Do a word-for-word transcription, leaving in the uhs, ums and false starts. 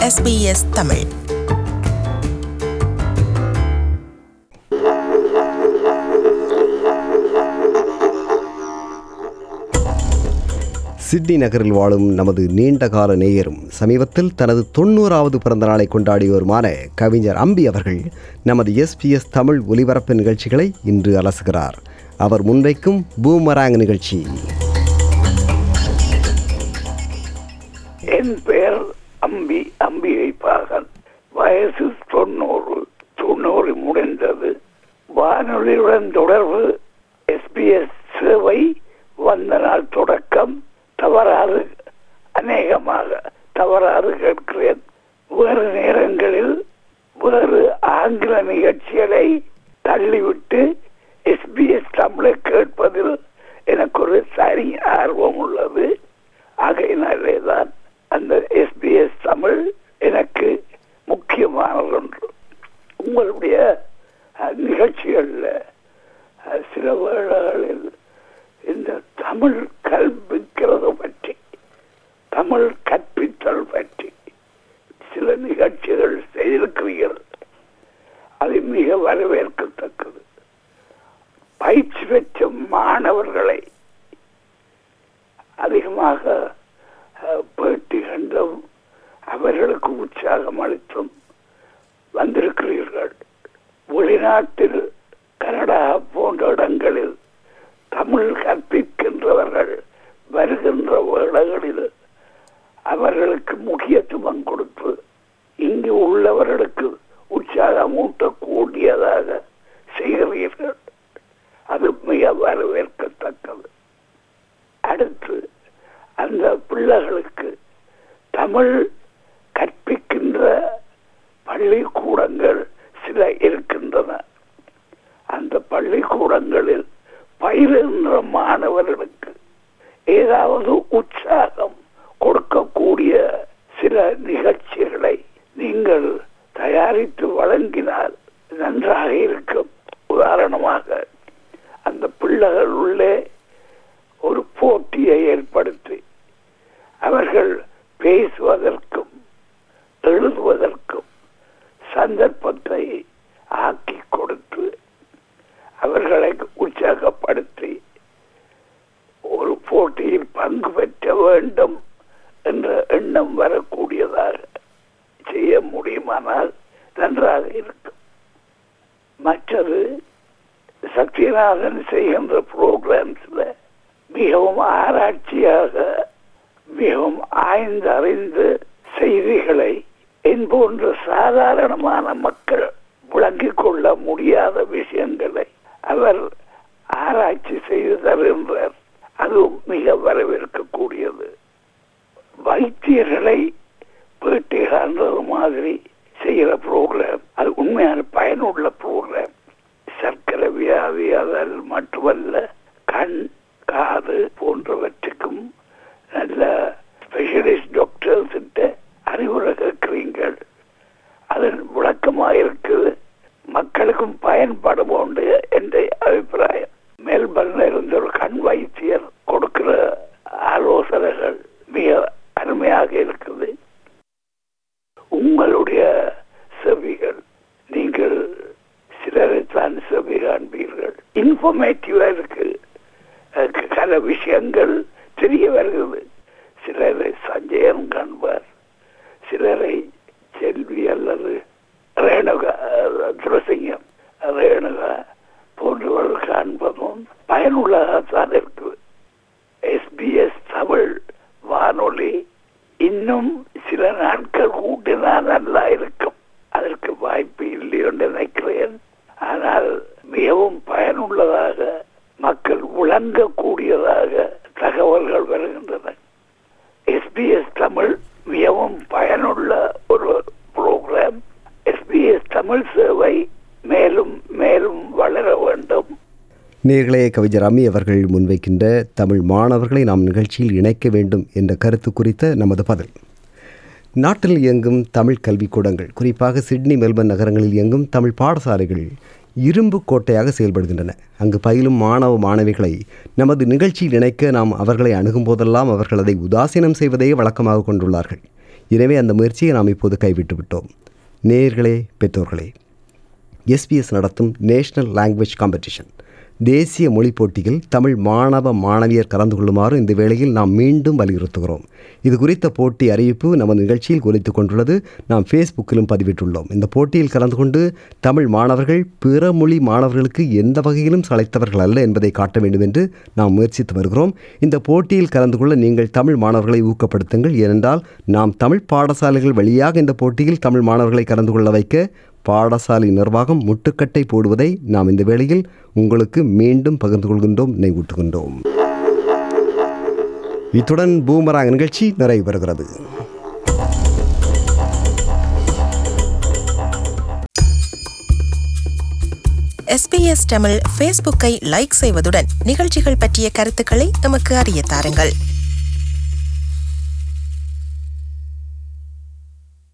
S B S Tamil. Sydney நகரில் வாழும் நமது நீண்டகால நேயரும் சமீபத்தில் தனது தொண்ணூறாவது பிறந்த நாளை கொண்டாடியோருமான கவிஞர் அம்பி அவர்கள் நமது எஸ்பிஎஸ் தமிழ் ஒலிபரப்பு நிகழ்ச்சிகளை இன்று அலசுகிறார். அவர் முன்வைக்கும் பூமராங் நிகழ்ச்சி. என் பெயர் அம்பி அம்பிகை பாகன். வயசு தொண்ணூறு தொண்ணூறு முடிந்தது. வானொலியுடன் தொடர்பு எஸ்பிஎஸ் சேவை வந்த நாள் தொடக்கம் தவறாது, அநேகமாக தவறாது கேட்கிறேன். வேறு நேரங்களில் வேறு ஆங்கில நிகழ்ச்சிகளை தள்ளிவிட்டு எஸ்பிஎஸ் தமிழை கேட்பதில் எனக்கு ஒரு தனி ஆர்வம் உள்ளது. ஆகையினாலே தான் அந்த எஸ்பிஎஸ் தமிழ் எனக்கு முக்கியமான ஒன்று. உங்களுடைய நிகழ்ச்சிகளில் சில வேளைகளில் இந்த தமிழ் கல்விக்கிறது பற்றி, தமிழ் கற்பித்தல் பற்றி சில நிகழ்ச்சிகள் செய்திருக்கிறீர்கள். அது மிக வரவேற்கத்தக்கது. பயிற்சி பெற்ற மாணவர்களை அதிகமாக பேட்டி கண்டும் அவர்களுக்கு உற்சாகம் அளித்தும் வந்திருக்கிறீர்கள். வெளிநாட்டில் கனடா போன்ற இடங்களில் தமிழ் கற்பிக்கின்றவர்கள் வருகின்ற வேளைகளில் அவர்களுக்கு முக்கியத்துவம் கொடுத்து இங்கு உள்ளவர்களுக்கு உற்சாகமூட்டக்கூடியதாக செய்கிறீர்கள். அது மிக வரவேற்கத்தக்கது. அடுத்து அந்த பிள்ளைகளுக்கு தமிழ் கற்பிக்கின்ற பள்ளிக்கூடங்கள் சில இருக்கின்றன. அந்த பள்ளிக்கூடங்களில் பயிலுகின்ற மாணவர்களுக்கு ஏதாவது உற்சாகம் கொடுக்கக்கூடிய சில நிகழ்ச்சிகளை நீங்கள் தயாரித்து வழங்கினால் நன்றாக இருக்கும். உதாரணமாக அந்த பிள்ளைகள் உள்ளே ஒரு போட்டியை ஏற்படுத்தி அவர்கள் பேசுவதற்கும் எழுதுவதற்கும் சந்தர்ப்பத்தை ஆக்கி கொடுத்து அவர்களை உற்சாகப்படுத்தி ஒரு போட்டியில் பங்கு பெற்ற வேண்டும் என்ற எண்ணம் வரக்கூடியதாக செய்ய முடியுமானால் நன்றாக இருக்கும். மற்றது சத்யநாதன் செய்கின்ற புரோகிராம்ஸ்ல மிகவும் ஆராய்ச்சியாக மிகவும் ஆய்ந்து அறிந்து செய்திகளை என் போன்ற சாதாரணமான மக்கள் விளங்கிக் கொள்ள முடியாத விஷயங்களை அவர் ஆராய்ச்சி செய்து தருகின்றார். அதுவும் மிக வரவேற்கக்கூடியது. வைத்தியர்களை பேட்டி காண்றது மாதிரி செய்கிற புரோகிராம், அது உண்மையான பயனுள்ள புரோகிராம். சர்க்கரை வியாதி அதில் மட்டுமல்ல, கண் காது போன்றவற்றுக்கும் நல்ல ஸ்பெஷலிஸ்ட் டாக்டர்ஸ் கிட்ட அறிவுரை கேட்கிறீங்கள். அதன் விளக்கமாக இருக்குது. மக்களுக்கும் பயன்படும் உண்டு என்ற அபிப்பிராயம். மெல்பர்ன்ல இருந்த ஒரு கண் வைத்தியர் கொடுக்கிற ஆலோசனைகள் மிக அருமையாக இருக்குது. உங்களுடைய செவிகள், நீங்கள் சிலரை தான் செவி காண்பீர்கள். இன்ஃபர்மேட்டிவா இருக்கு, பல விஷயங்கள் தெரிய வருகிறது. சிலரை சஞ்சயம் காண்பார், சிலரை செல்வி அல்லது ரேணுகா துரசிங்கம் ரேணுகா போன்றவர்கள் காண்பதும் பயனுள்ளதாகத்தான் இருக்குது. எஸ்பிஎஸ் தமிழ் வானொலி இன்னும் சில நாட்கள் கூட்டினால் நல்லா இருக்கும். அதற்கு வாய்ப்பு இல்லை என்று நினைக்கிறேன். ஆனால் மிகவும் பயனுள்ளதாக, மக்கள் விளங்கக்கூடியதாக தகவல்கள் வருகின்றன. எஸ்பிஎஸ் தமிழ் மிகவும் பயனுள்ள ஒரு புரோகிராம். எஸ்பிஎஸ் தமிழ் சேவை மேலும் மேலும் வளர வேண்டும். நேர்களே, கவிஞர் அம்மி அவர்கள் முன்வைக்கின்ற தமிழ் மாணவர்களை நாம் நிகழ்ச்சியில் இணைக்க வேண்டும் என்ற கருத்து குறித்த நமது பதில். நாட்டில் இயங்கும் தமிழ் கல்விக்கூடங்கள், குறிப்பாக சிட்னி மெல்பர்ன் நகரங்களில் இயங்கும் தமிழ் பாடசாலைகள் இரும்பு கோட்டையாக செயல்படுகின்றன. அங்கு பயிலும் மாணவ மாணவிகளை நமது நிகழ்ச்சியில் இணைக்க நாம் அவர்களை அணுகும் போதெல்லாம் அவர்கள் அதை உதாசீனம் செய்வதையே வழக்கமாக கொண்டுள்ளார்கள். எனவே அந்த முயற்சியை நாம் இப்போது கைவிட்டு விட்டோம். நேயர்களே, பெற்றோர்களே, எஸ்பிஎஸ் நடத்தும் நேஷனல் லாங்குவேஜ் காம்படிஷன் தேசிய மொழி போட்டியில் தமிழ் மாணவ மாணவியர் கலந்து கொள்ளுமாறு இந்த வேளையில் நாம் மீண்டும் வலியுறுத்துகிறோம். இது குறித்த போட்டி அறிவிப்பு நமது நிகழ்ச்சியில் ஒலித்து கொண்டுள்ளது. நாம் ஃபேஸ்புக்கிலும் பதிவிட்டுள்ளோம். இந்த போட்டியில் கலந்து கொண்டு தமிழ் மாணவர்கள் பிற மொழி மாணவர்களுக்கு எந்த வகையிலும் சளைத்தவர்கள் அல்ல என்பதை காட்ட வேண்டும் என்று நாம் முயற்சித்து வருகிறோம். இந்த போட்டியில் கலந்து கொள்ள நீங்கள் தமிழ் மாணவர்களை ஊக்கப்படுத்துங்கள். ஏனென்றால் நாம் தமிழ் பாடசாலைகள் வழியாக இந்த போட்டியில் தமிழ் மாணவர்களை கலந்து கொள்ள வைக்க பாடசாலை நிர்வாகம் முட்டுக்கட்டை போடுவதை நாம் இந்த வேளையில் உங்களுக்கு மீண்டும் பகிர்ந்து கொள்கின்றோம், நினைவூட்டுகின்றோம். இத்துடன் பூமராங் நிகழ்ச்சி நிறைவு பெறுகிறது. எஸ்பிஎஸ் தமிழ் ஃபேஸ்புக்கை லைக் செய்வதுடன் நிகழ்ச்சிகள் பற்றிய கருத்துக்களை நமக்கு அறிய தாருங்கள்.